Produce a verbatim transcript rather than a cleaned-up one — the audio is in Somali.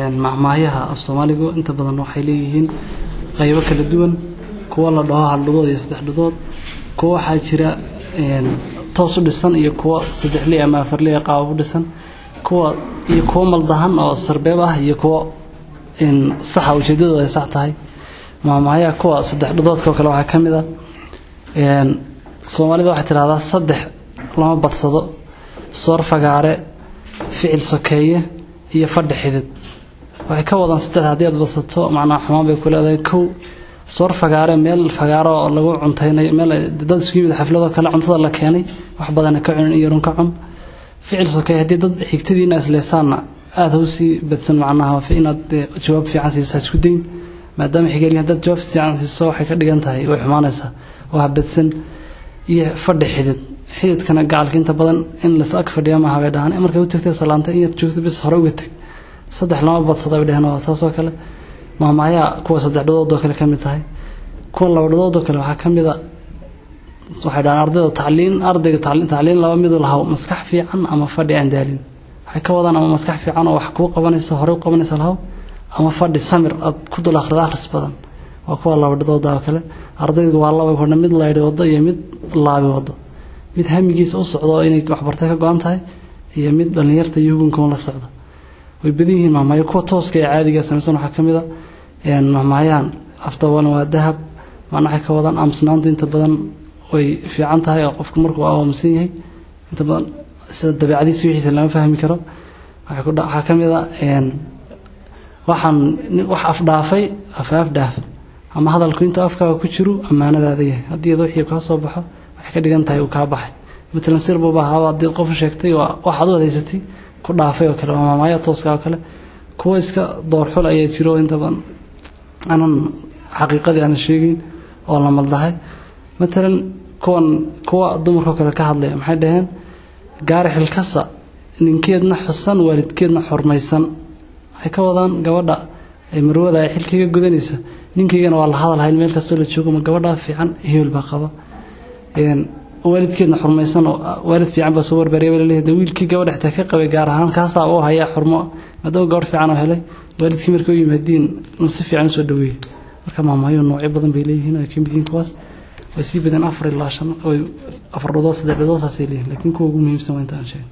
mahmaayaha af Soomaaligu inta badan waxay leeyihiin qaybo kala duwan kuwa la dhaho hal dhudood iyo saddex dhudood kuwa waxa jira een toos u dhisan iyo kuwa saddex li ama afar li qaab u dhisan kuwa iyo kuwa maldahan oo sarbeeb ah iyo kuwa in sax u jeedada ay sax tahay mahmaayaha kuwa saddex dhudoodka kale waxa kamid ah een Soomaalida waxa tiraahdaa saddex lama badsado soor fagaare ficil sokeeye iyo fadhi xidid waxay ka wadan saddex hadii aad badsato macna xumaan bay ku leedahay kow soor fagaare meel fagaaro oo lagu cuntaynay meel dad isku yimid xaflado kala cuntada la keenay wax badan ka cun iyo runka cun ficil sokeeye hadii dad xigtadiina isleesaana aad hoosi badsan macnaha fa inaad jawaab fiican siiso isku dayn maadaama xigaliya dad jawaab fiican siiso waxay ka dhigan tahay way xumaanaysaa waa badsan iyo fadhi xidid xididkana gacalka inta badan in la saak fadhiyo ma habay dhahan markay u tagtay salaanta in joogto bis hore uga tag saddex lama badsada bay dhahan waa taas oo kale maamaaya kuwa saddex dhudood oo kale kamid tahay kuwa laba dhudood oo kale waxa kamid ah waxay dhahan ardayda tacliin ardayga tacliin tacliin laba mid lahaw maskax fiican ama fadhi aan daalin waxay ka wadaan ama maskax fiican oo wax ku qabanaysa hore u qabanaysa lahaw ama fadhi samir ad ku dul akhridaa akhris badan waa kuwa laba dhudood oo kale ardaygu waa laba kuna mid la wado iyo mid laabi wado mid hamigiisa u socdo inay wax bartay ka go'an tahay iyo mid dhalinyarta yuubinka la socdo way badiyeen maamay kuwa tooska ee caadiga sameysan waxa kamid ah een maamaayaan aftawana waa dahab macnaha ka wadan amsnaanta inta badan way fiican tahay oo qofku markuu aamusan yahay inta badan sida dabeecadiisa wixiisa lama fahmi karo waxa ku dhaca kamid ah een waxaan wax afdaafay afaaf dhaaf ama hadalku inta afkaaga ku jiro amaanadaada yahay hadii aad wixii ka soo baxo waxay ka dhigan tahay uu ka baxay midna sir buu baahaa hadii qof sheegtay wax aad wadaysatay ku dhaafay oo kale maamaaya tooska oo kale kuwa iska door xul ay jiro inta badan anan xaqiiqadii aan sheegin oo la maldahay midna kuwan kuwa dumarka kale ka hadlay maxay dhaheen gaar xilkasa ninkeedna xusan waalidkeedna xurmaysan ay ka wadaan gabadha ay marwada ay xilkiga gudanaysa ninkeena waa la hadalhay meel kasto la joogo ma gabadha fiican heel ba qaba een waalidkeedna xurmaysan oo waalid fiican ba soo warbariyay leeyahay wiilkii gabadha xitaa ka qabay gaar ahaan kaas oo haya xurmo madoo gabadh fiican oo helay waalidkii markuu yimaadeen si fiican soo dhaweeyay marka maamaayo noocyo badan bay leeyihiin ay kamid yihiin kuwaas way si badan afar ilaa shan oo afar dhudood saddex dhudood saas ay leeyihiin laakiin kuwa ugu muhiimsan waa inta aan sheegay